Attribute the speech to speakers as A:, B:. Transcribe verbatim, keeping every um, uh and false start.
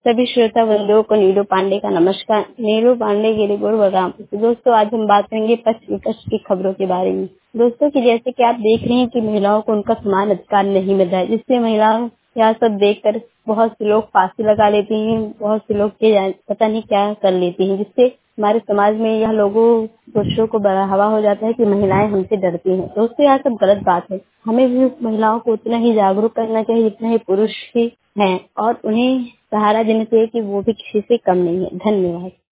A: सभी श्रोता बंधुओं को नीरू पांडे का नमस्कार। नीरू पांडे गिरी गुड़गांव। दोस्तों, आज हम बात करेंगे पश्चिम विपक्ष की खबरों के बारे में। दोस्तों कि जैसे कि आप देख रहे हैं कि महिलाओं को उनका समान अधिकार नहीं मिल रहा है, जिससे महिलाओं यह सब देखकर बहुत से लोग फांसी लगा लेती हैं, बहुत से लोग के पता नहीं क्या कर लेती हैं, जिससे हमारे समाज में यह लोगों पुरुषों को बढ़ावा हो जाता है कि महिलाएं हमसे डरती हैं। दोस्तों, यह सब गलत बात है। हमें भी महिलाओं को उतना ही जागरूक करना चाहिए जितना ही पुरुष ही हैं, और उन्हें सहारा देना चाहिए कि वो भी किसी से कम नहीं है। धन्यवाद।